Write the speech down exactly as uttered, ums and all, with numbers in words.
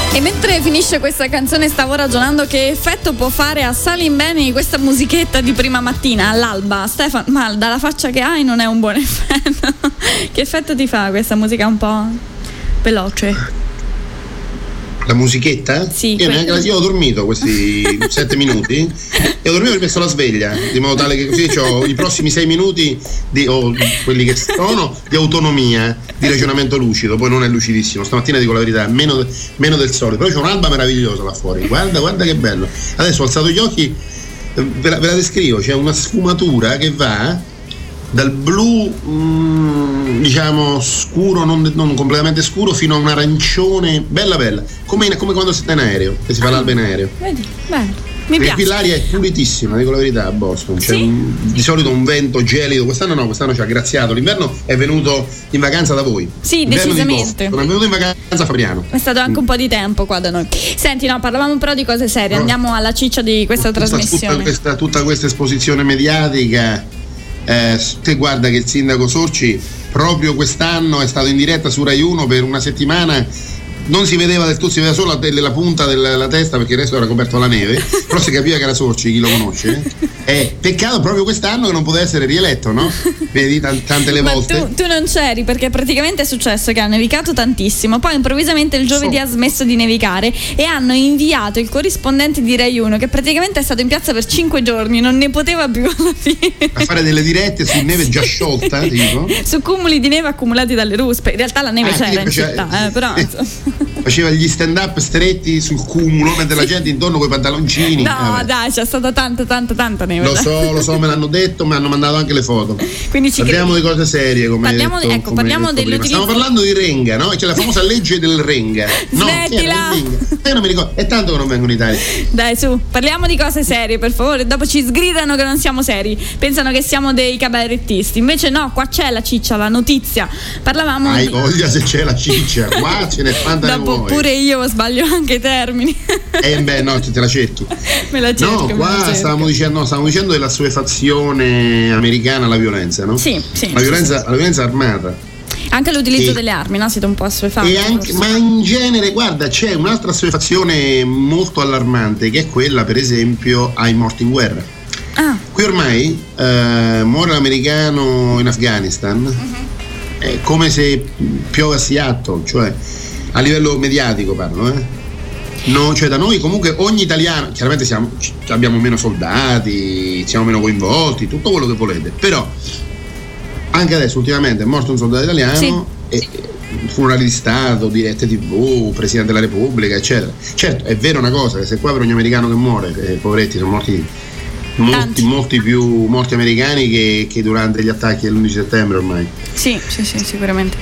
E mentre finisce questa canzone stavo ragionando che effetto può fare a Salim Bene questa musichetta di prima mattina all'alba. Stefano, ma dalla faccia che hai non è un buon effetto. Che effetto ti fa questa musica un po' veloce? La musichetta? Sì. Io neanche la io ho dormito questi sette minuti e ho dormito e ho messo la sveglia, di modo tale che così ho i prossimi sei minuti di, o quelli che sono di autonomia, di ragionamento lucido. Poi non è lucidissimo, stamattina dico la verità, meno, meno del solito, però c'è un'alba meravigliosa là fuori, guarda, guarda che bello. Adesso ho alzato gli occhi, ve la, ve la descrivo, c'è una sfumatura che va dal blu mh, diciamo scuro, non, non completamente scuro, fino a un arancione bella bella, come, come quando si sta in aereo, che si fa l'alba in aereo. Vedi, bello. Mi perché piace. Qui l'aria è pulitissima, dico la verità, a Boston c'è Sì? un, di solito un vento gelido, quest'anno no, quest'anno ci ha graziato, l'inverno è venuto in vacanza da voi. Sì, L'inverno decisamente. Di Boston, è venuto in vacanza Fabriano. È stato anche un po' di tempo qua da noi. Senti, no, parlavamo però di cose serie, No. Andiamo alla ciccia di questa tutta, trasmissione. Tutta questa, tutta questa esposizione mediatica. Eh, te guarda che il sindaco Sorci proprio quest'anno è stato in diretta su Rai uno per una settimana, non si vedeva del tutto, si vedeva solo la, la punta della testa perché il resto era coperto dalla neve, però si capiva che era Sorci, chi lo conosce. Eh, peccato proprio quest'anno che non poteva essere rieletto, no? Vedi t- tante le Ma volte. tu, tu non c'eri perché praticamente è successo che ha nevicato tantissimo, poi improvvisamente il giovedì So. ha smesso di nevicare e hanno inviato il corrispondente di Rai uno che praticamente è stato in piazza per cinque giorni, non ne poteva più alla fine. A fare delle dirette su neve già sciolta, tipo. Su cumuli di neve accumulati dalle ruspe. In realtà la neve Ah, c'era in quindi faceva- città, eh, però Faceva gli stand up stretti sul cumulo, mentre la gente intorno con i pantaloncini. no, Vabbè. dai, c'è stata tanta, tanta, tanta neve. Lo dai. so, lo so, me l'hanno detto, mi hanno mandato anche le foto. Quindi ci Parliamo credi. di cose serie, come Parliamo hai di- detto, ecco, come parliamo hai detto prima. dell'utilizzo- Stiamo parlando di Renga, no? C'è la famosa legge del Renga. No, chi era? Smettila! Del Renga. Io non mi ricordo, è tanto che non vengo in Italia. Dai, su, parliamo di cose serie, per favore. Dopo ci sgridano che non siamo seri. Pensano che siamo dei cabarettisti. Invece no, qua c'è la ciccia, la notizia. Parlavamo Hai di... voglia se c'è la ciccia, qua ce n'è tanta ne Dopo vuoi. pure io sbaglio anche i termini. Eh beh, no, te la cerchi. Me la cerco, No, me la qua cerco. stavamo dicendo, no, stavamo dicendo della assuefazione americana alla violenza, no? Sì, sì. La violenza, la violenza armata. Anche l'utilizzo E- delle armi, no? Siete un po' assuefatti. E anche, ma in genere, guarda, c'è un'altra assuefazione molto allarmante, che è quella, per esempio, ai morti in guerra. Ah, Qui ormai eh, muore l'americano in Afghanistan, è come se piove a Seattle, cioè a livello mediatico parlo, eh. No, cioè da noi comunque ogni italiano, chiaramente siamo, c- abbiamo meno soldati, siamo meno coinvolti, tutto quello che volete, però anche adesso ultimamente è morto un soldato italiano Sì. e e funerali di Stato, dirette tivù, Presidente della Repubblica, eccetera. Certo, è vero una cosa, che se qua per ogni americano che muore, eh, poveretti, sono morti molti, Tanti. molti più morti americani che, che durante gli attacchi dell'undici settembre ormai. sì, sì, sì, sicuramente.